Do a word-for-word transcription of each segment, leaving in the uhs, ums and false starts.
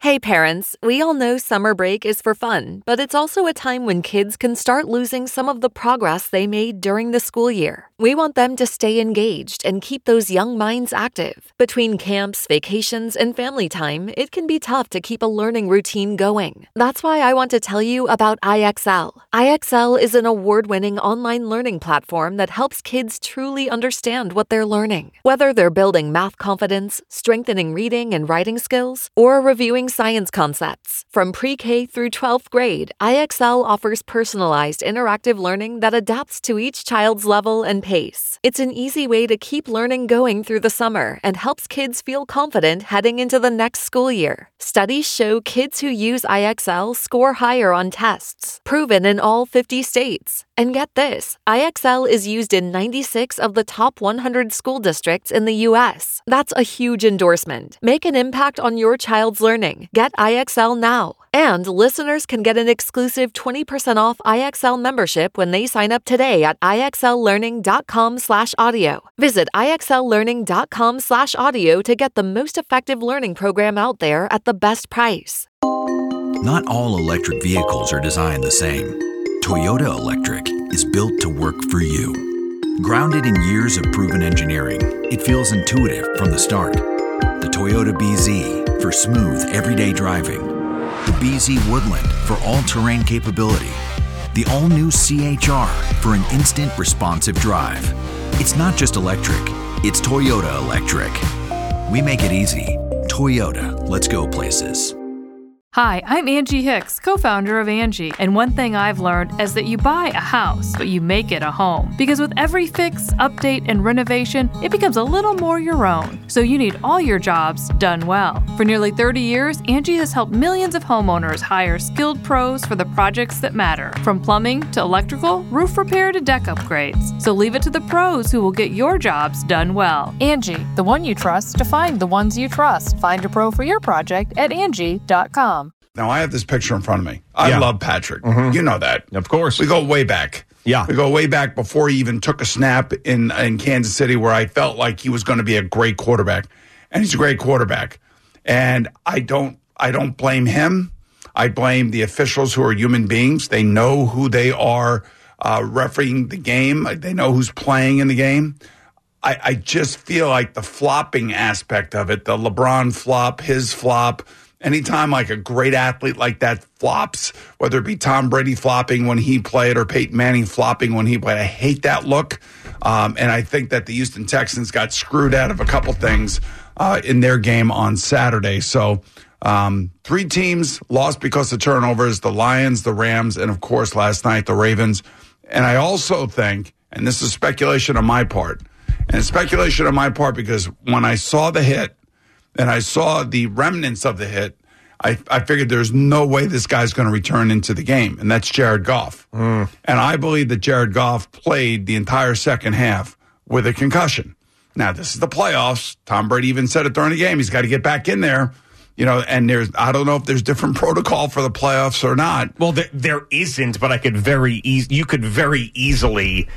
Hey parents, we all know summer break is for fun, but it's also a time when kids can start losing some of the progress they made during the school year. We want them to stay engaged and keep those young minds active. Between camps, vacations, and family time, it can be tough to keep a learning routine going. That's why I want to tell you about I X L. I X L is an award-winning online learning platform that helps kids truly understand what they're learning. Whether they're building math confidence, strengthening reading and writing skills, or reviewing science concepts. From pre-K through twelfth grade, I X L offers personalized interactive learning that adapts to each child's level and pace. It's an easy way to keep learning going through the summer and helps kids feel confident heading into the next school year. Studies show kids who use I X L score higher on tests, proven in all fifty states. And get this, I X L is used in ninety-six of the top one hundred school districts in the U S. That's a huge endorsement. Make an impact on your child's learning. Get I X L now. And listeners can get an exclusive twenty percent off I X L membership when they sign up today at IXLlearning.com slash audio. Visit IXLlearning.com slash audio to get the most effective learning program out there at the best price. Not all electric vehicles are designed the same. Toyota Electric is built to work for you. Grounded in years of proven engineering, it feels intuitive from the start. The Toyota B Z for smooth, everyday driving. The B Z Woodland for all-terrain capability. The all-new C H R for an instant responsive drive. It's not just electric, it's Toyota Electric. We make it easy. Toyota, let's go places. Hi, I'm Angie Hicks, co-founder of Angie, and one thing I've learned is that you buy a house, but you make it a home. Because with every fix, update, and renovation, it becomes a little more your own. So you need all your jobs done well. For nearly thirty years, Angie has helped millions of homeowners hire skilled pros for the projects that matter. From plumbing to electrical, roof repair to deck upgrades. So leave it to the pros who will get your jobs done well. Angie, the one you trust to find the ones you trust. Find a pro for your project at Angie dot com. Now, I have this picture in front of me. I yeah. love Patrick. Mm-hmm. You know that. Of course. We go way back. Yeah. We go way back before he even took a snap in, in Kansas City, where I felt like he was going to be a great quarterback. And he's a great quarterback. And I don't I don't blame him. I blame the officials who are human beings. They know who they are uh, refereeing the game. They know who's playing in the game. I, I just feel like the flopping aspect of it, the LeBron flop, his flop, anytime like a great athlete like that flops, whether it be Tom Brady flopping when he played or Peyton Manning flopping when he played, I hate that look. Um, and I think that the Houston Texans got screwed out of a couple things uh, in their game on Saturday. So um, three teams lost because of turnovers, the Lions, the Rams, and of course last night the Ravens. And I also think, and this is speculation on my part, and it's speculation on my part because when I saw the hit, and I saw the remnants of the hit, I, I figured there's no way this guy's going to return into the game, and that's Jared Goff. Mm. And I believe that Jared Goff played the entire second half with a concussion. Now, this is the playoffs. Tom Brady even said it during the game. He's got to get back in there. You know, and there's, I don't know if there's different protocol for the playoffs or not. Well, there, there isn't, but I could very easy, you could very easily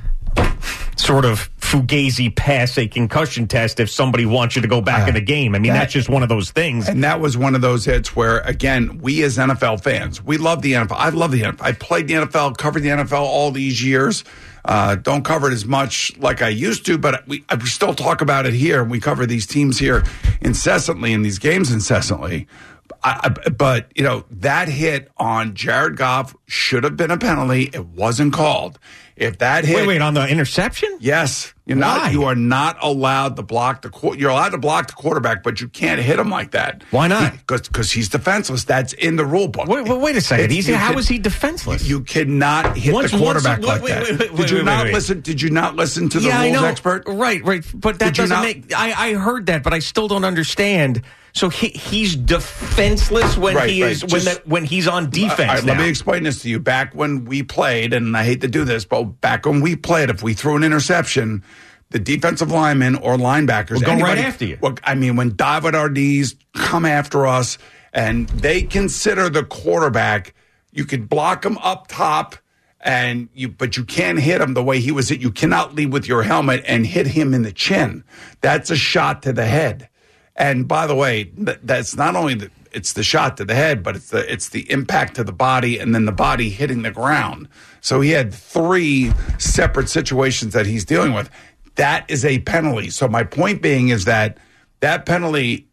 sort of fugazi pass a concussion test if somebody wants you to go back uh, in the game. I mean, that, that's just one of those things. And that was one of those hits where, again, we as N F L fans, we love the N F L. I love the N F L. I played the N F L, covered the N F L all these years. Uh, don't cover it as much like I used to, but we, we still talk about it here. We cover these teams here incessantly and these games incessantly. I, I, but, you know, that hit on Jared Goff should have been a penalty. It wasn't called. If that hit, wait, wait, on the interception? Yes, you're Why? not. You are not allowed to block the. You're allowed to block the quarterback, but you can't hit him like that. Why not? Because because he's defenseless. That's in the rule book. Wait, wait, wait a second. He's, how can, is he defenseless? You cannot hit once, the quarterback once, like wait, that. Wait, wait, wait, did you wait, not wait, wait. listen? Did you not listen to the yeah, rules I know. expert? Right, right. But that did doesn't not, make. I, I heard that, but I still don't understand. So he he's defenseless when right, he is right. when Just, the, when he's on defense. All right, now. let me explain this to you. Back when we played, and I hate to do this, but back when we played, if we threw an interception, the defensive linemen or linebackers will go anybody, right after you. Well, I mean, when David Ortiz come after us, and they consider the quarterback, you could block him up top. And you, but you can't hit him the way he was hit. You cannot lead with your helmet and hit him in the chin. That's a shot to the head. And by the way, that's not only the, it's the shot to the head, but it's the it's the impact to the body and then the body hitting the ground. So he had three separate situations that he's dealing with. That is a penalty. So my point being is that that penalty,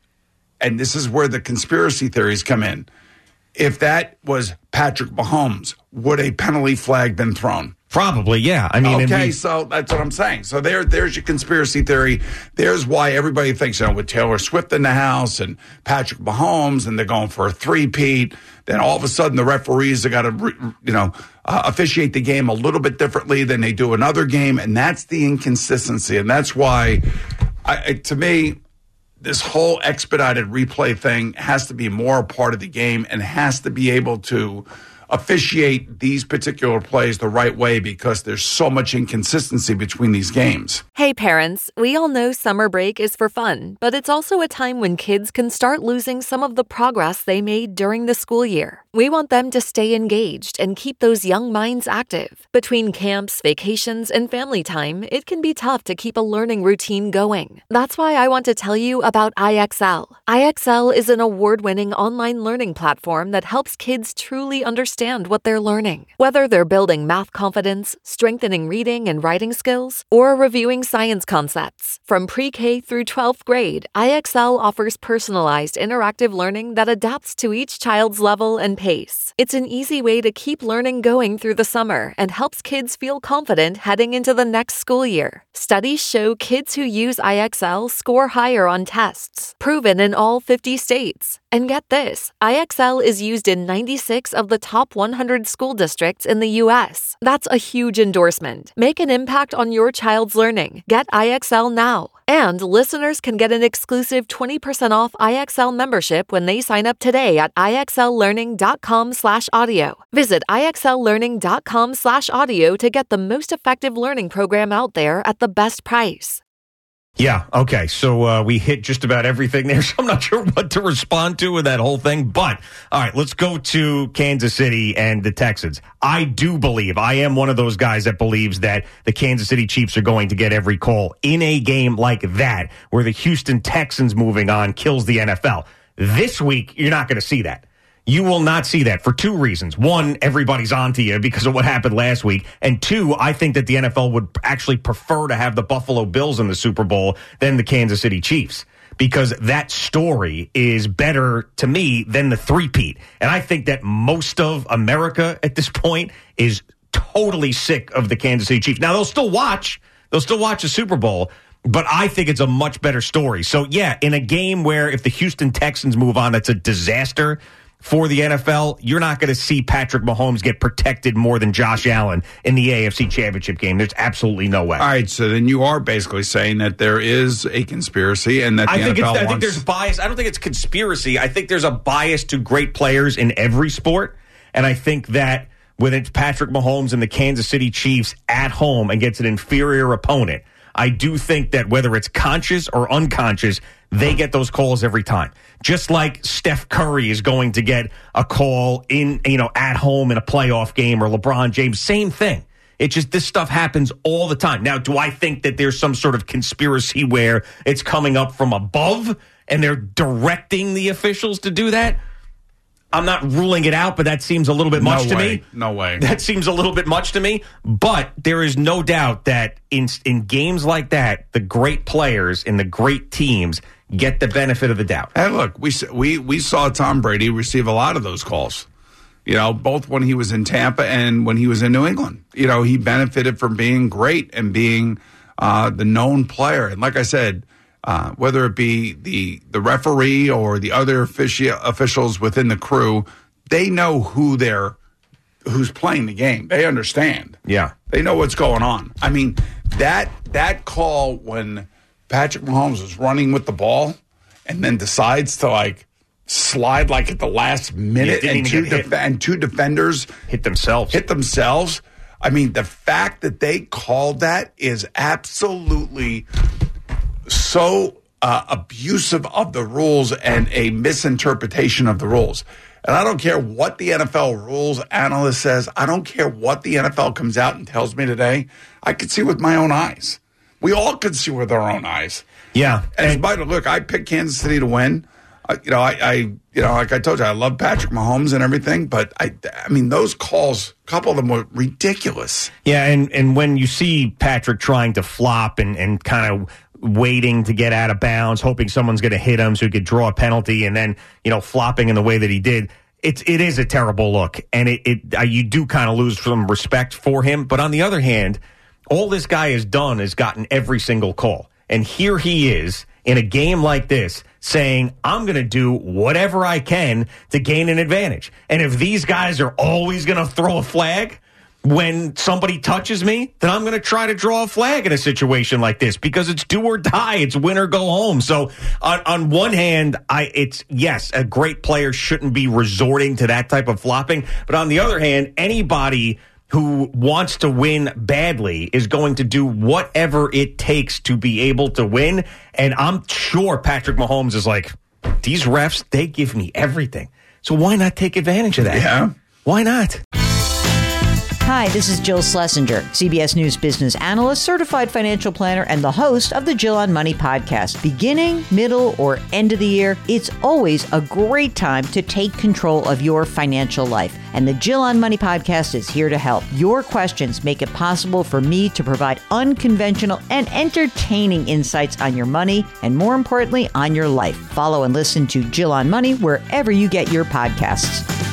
and this is where the conspiracy theories come in. If that was Patrick Mahomes, would a penalty flag been thrown? Probably, yeah. I mean, okay, we, so that's what I'm saying. So there, there's your conspiracy theory. There's why everybody thinks, you know, with Taylor Swift in the house and Patrick Mahomes, and they're going for a three-peat. Then all of a sudden, the referees have got to, you know, uh, officiate the game a little bit differently than they do another game, and that's the inconsistency, and that's why, I, to me, this whole expedited replay thing has to be more a part of the game and has to be able to officiate these particular plays the right way because there's so much inconsistency between these games. Hey parents, we all know summer break is for fun, but it's also a time when kids can start losing some of the progress they made during the school year. We want them to stay engaged and keep those young minds active. Between camps, vacations, and family time, it can be tough to keep a learning routine going. That's why I want to tell you about I X L. I X L is an award-winning online learning platform that helps kids truly understand what they're learning. Whether they're building math confidence, strengthening reading and writing skills, or reviewing science concepts. From pre-K through twelfth grade, I X L offers personalized interactive learning that adapts to each child's level and pace. It's an easy way to keep learning going through the summer and helps kids feel confident heading into the next school year. Studies show kids who use I X L score higher on tests, proven in all fifty states. And get this, I X L is used in ninety-six of the top one hundred school districts in the U S. That's a huge endorsement. Make an impact on your child's learning. Get I X L now. And listeners can get an exclusive twenty percent off I X L membership when they sign up today at IXLlearning.com slash audio. Visit IXLlearning.com slash audio to get the most effective learning program out there at the best price. Yeah, okay. So uh, we hit just about everything there, so I'm not sure what to respond to with that whole thing. But, all right, let's go to Kansas City and the Texans. I do believe, I am one of those guys that believes that the Kansas City Chiefs are going to get every call in a game like that, where the Houston Texans moving on kills the N F L. This week, you're not going to see that. You will not see that for two reasons. One, everybody's on to you because of what happened last week. And two, I think that the N F L would actually prefer to have the Buffalo Bills in the Super Bowl than the Kansas City Chiefs, because that story is better to me than the three-peat. And I think that most of America at this point is totally sick of the Kansas City Chiefs. Now, they'll still watch. They'll still watch the Super Bowl. But I think it's a much better story. So, yeah, in a game where if the Houston Texans move on, that's a disaster for the N F L, you're not going to see Patrick Mahomes get protected more than Josh Allen in the A F C Championship game. There's absolutely no way. All right, so then you are basically saying that there is a conspiracy and that the I think N F L it's, I wants... think there's bias. I don't think it's conspiracy. I think there's a bias to great players in every sport, and I think that when it's Patrick Mahomes and the Kansas City Chiefs at home against an inferior opponent, I do think that whether it's conscious or unconscious, they get those calls every time. Just like Steph Curry is going to get a call in, you know, at home in a playoff game, or LeBron James, same thing. It's just this stuff happens all the time. Now, do I think that there's some sort of conspiracy where it's coming up from above and they're directing the officials to do that? I'm not ruling it out, but that seems a little bit much no to way. me. No way. That seems a little bit much to me. But there is no doubt that in in games like that, the great players and the great teams get the benefit of the doubt. And look, we we we saw Tom Brady receive a lot of those calls. You know, both when he was in Tampa and when he was in New England. You know, he benefited from being great and being uh, the known player. And like I said, Uh, whether it be the the referee or the other offici- officials within the crew, they know who they're who's playing the game. They understand. Yeah, they know what's going on. I mean, that that call when Patrick Mahomes was running with the ball and then decides to like slide like at the last minute, and two def- and two defenders hit themselves. Hit themselves. I mean, the fact that they called that is absolutely so uh, abusive of the rules and a misinterpretation of the rules. And I don't care what the N F L rules analyst says. I don't care what the N F L comes out and tells me today. I could see with my own eyes. We all could see with our own eyes. Yeah. And, and by the look, I picked Kansas City to win. Uh, you know, I, I, you know, like I told you, I love Patrick Mahomes and everything, but I, I mean, those calls, a couple of them were ridiculous. Yeah, and, and when you see Patrick trying to flop and, and kind of waiting to get out of bounds, hoping someone's going to hit him so he could draw a penalty, and then, you know, flopping in the way that he did, it's, it is a terrible look. And it, it uh, you do kind of lose some respect for him. But on the other hand, all this guy has done is gotten every single call. And here he is in a game like this saying, I'm going to do whatever I can to gain an advantage. And if these guys are always going to throw a flag when somebody touches me, then I'm going to try to draw a flag in a situation like this because it's do or die. It's win or go home. So on, on one hand, I it's yes, a great player shouldn't be resorting to that type of flopping. But on the other hand, anybody who wants to win badly is going to do whatever it takes to be able to win. And I'm sure Patrick Mahomes is like, these refs, they give me everything. So why not take advantage of that? Yeah. Why not? Hi, this is Jill Schlesinger, C B S News business analyst, certified financial planner, and the host of the Jill on Money podcast. Beginning, middle, or end of the year, it's always a great time to take control of your financial life. And the Jill on Money podcast is here to help. Your questions make it possible for me to provide unconventional and entertaining insights on your money, and more importantly, on your life. Follow and listen to Jill on Money wherever you get your podcasts.